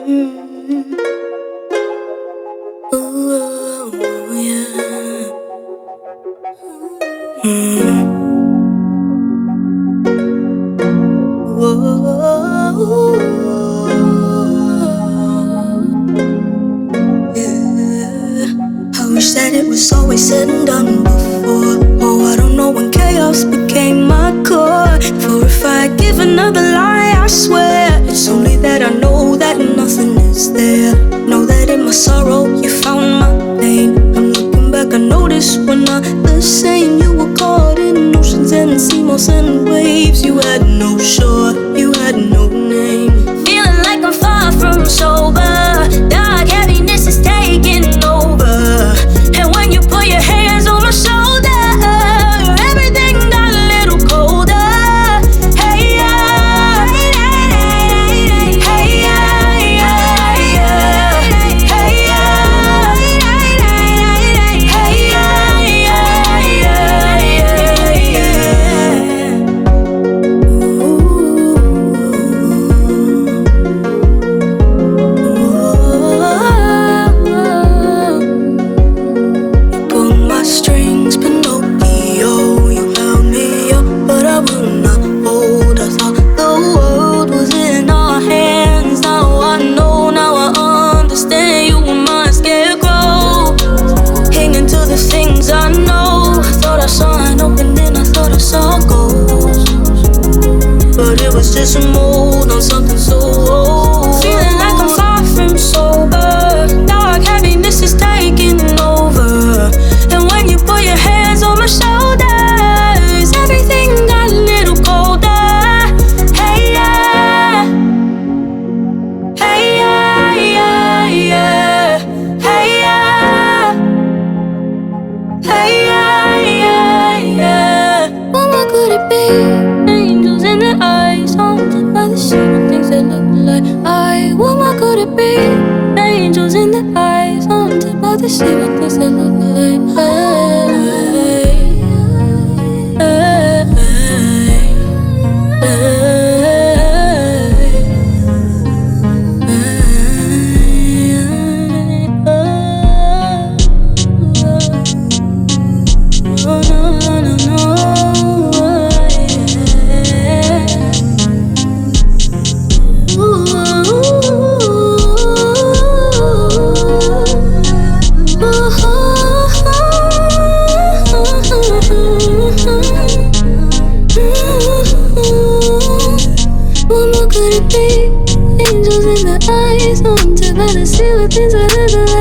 Mm. Ooh, yeah. Mm. Whoa. Yeah. I wish that it was always said and done before. Oh, I don't know when chaos became my core. For if I give another lie, I swear it's only that I know that nothing is there. Know that in my sorrow you found my pain. I'm looking back, I noticed we're not the same. You were caught in oceans and seas and waves. You had no shore, you had no name. Feeling like I'm far from sober. Dark heaviness is taking over. And when you put your hands on my shoulder, everything got a little colder. Hey, yeah. Hey, yeah. Hey, yeah. Hey, pull my strings, Pinocchio. You held me up, but I will not hold. I thought the world was in our hands. Now I know, now I understand. You were my scarecrow, hanging to the things I know. I thought I saw an opening, I thought I saw ghosts, but it was just a mold on something so old. Feeling like I'm far from sober. Dark heaviness is taking over. And when you put your hands on my shoulders, everything got a little colder. Hey, yeah. Hey, yeah, yeah, yeah. Hey, yeah. Hey, yeah, yeah, yeah. What more could it be? Angels in the eyes, haunted by the same things that look like I. What more could it be? Angels in the eyes, haunted by the same things that look like I. No, no, no, no, yeah. What more could it be? Angels in the eyes, haunted by the silver things I